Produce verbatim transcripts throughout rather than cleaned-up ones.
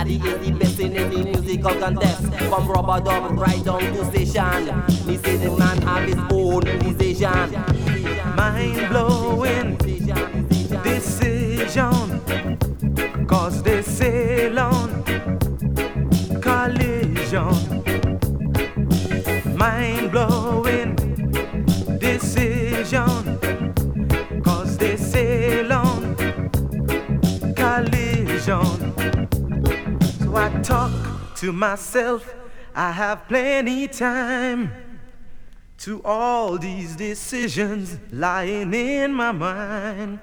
Addy is the best in any musical contest. From rubber dub right down to station. Me say the man have his own decision. Mind blowing decision. Cause they sail on collision. Mind blowing decision. Cause they sail on collision. So I talk to myself, I have plenty time to all these decisions lying in my mind.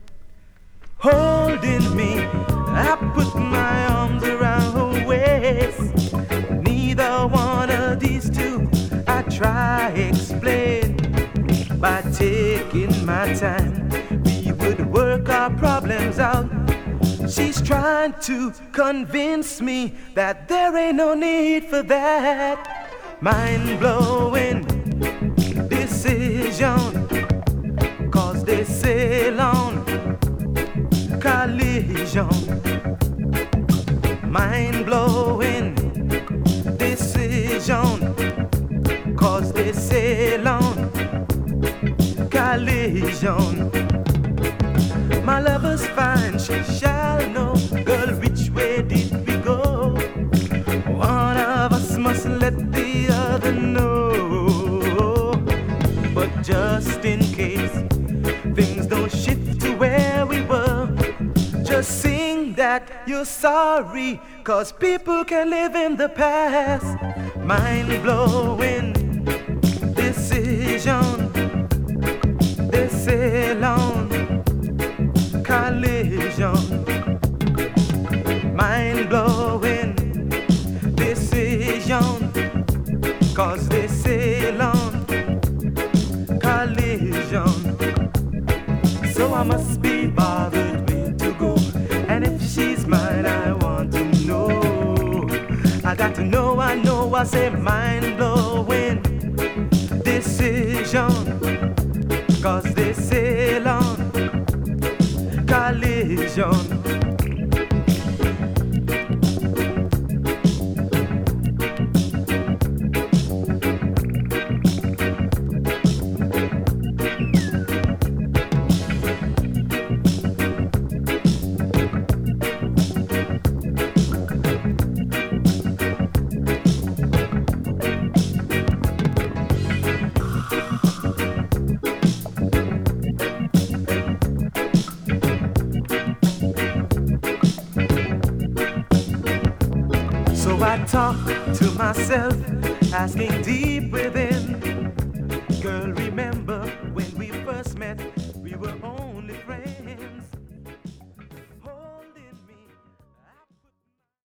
Holding me, I put my arms around her waist. Neither one of these two I try explain. By taking my time, we would work our problems out. She's trying to convince me that there ain't no need for that. Mind-blowing decision. Cause they sail on collision. Mind-blowing decision. Cause they sail on collision. My lover's fine, she shall know. Girl, which way did we go? One of us must let the other know. But just in case things don't shift to where we were, just sing that you're sorry, cause people can live in the past. Mind-blowing decision. They sail on collision. Mind-blowing decision. Cause they sail on collision. So I must be bothered with to go. And if she's mine, I want to know. I got to know, I know, I say mind-blowing decision. Cause they sail on collision. So I talk to myself, asking deep within. Girl, remember when we first met, we were only friends.